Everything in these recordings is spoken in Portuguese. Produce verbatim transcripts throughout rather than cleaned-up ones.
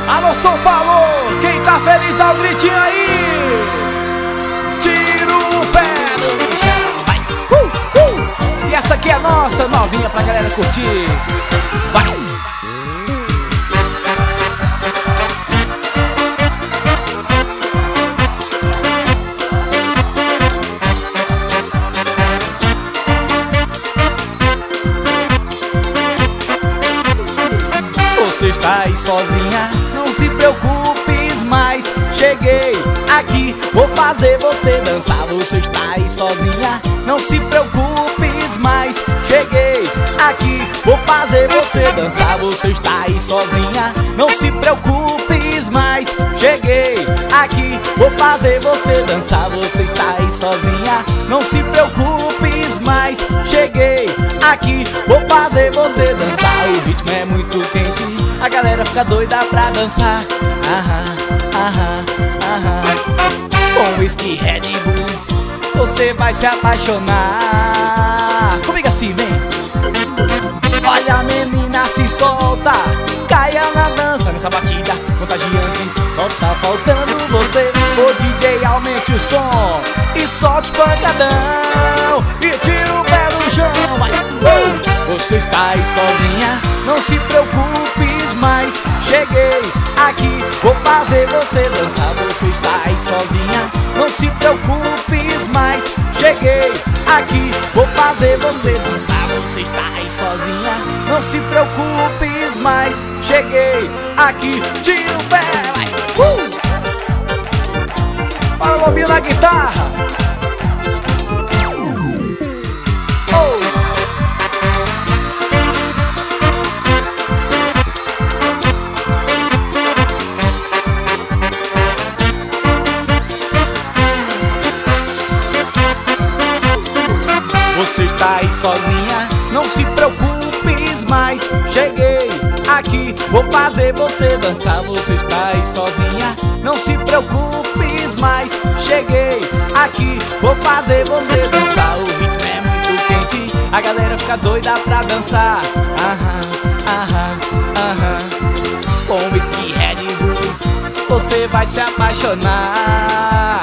Alô, São Paulo, quem tá feliz dá um gritinho aí. Tira o pé do chão, vai. Uh, uh. E essa aqui é a nossa novinha pra galera curtir. Vai. Você está aí sozinha, não se preocupes mais. Cheguei aqui, vou fazer você dançar. Você está aí sozinha, não se preocupes mais. Cheguei aqui, vou fazer você dançar. Você está aí sozinha, não se preocupes mais. Cheguei aqui, vou fazer você dançar. Você está aí sozinha, não se preocupes mais. Cheguei aqui, vou fazer você dançar. O ritmo é muito quente, a galera fica doida pra dançar. Aham, aham, aham. Com whisky Red Bull você vai se apaixonar. Comigo assim, vem. Olha a menina se solta, caia na dança nessa batida contagiante. Só tá faltando você. O D J aumente o som e solte o pancadão e tira o pé do chão. Vai. Uh! Você está aí sozinha, não se preocupes mais. Cheguei aqui, vou fazer você dançar. Você está aí sozinha, não se preocupes mais. Cheguei aqui, vou fazer você dançar. Você está aí sozinha, não se preocupes mais. Cheguei aqui, tira o pé, vai. Uh! Olha o Lobinho na guitarra. Você está aí sozinha, não se preocupes mais. Cheguei aqui, vou fazer você dançar. Você está aí sozinha, não se preocupes mais. Cheguei aqui, vou fazer você dançar. O ritmo é muito quente, a galera fica doida pra dançar. Aham, aham, aham. Com whisky Red Bull você vai se apaixonar.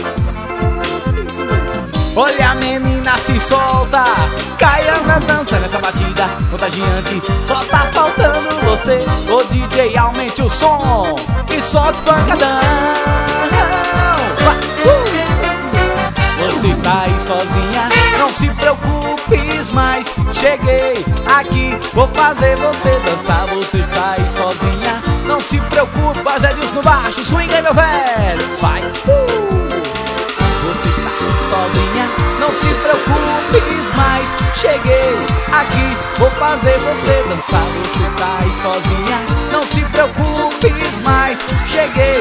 Olha a menina se solta, caia na dança nessa batida contagiante. Só tá faltando você. O D J aumente o som e solte o pancadão. uh! Você está aí sozinha, não se preocupes mais. Cheguei aqui, vou fazer você dançar. Você está aí sozinha, não se preocupe. Mas é disso no baixo, swing aí meu velho. Vai. uh! Você está aí sozinha, não se preocupes mais. Cheguei aqui, vou fazer você dançar. Você está aí sozinha, não se preocupes mais. Cheguei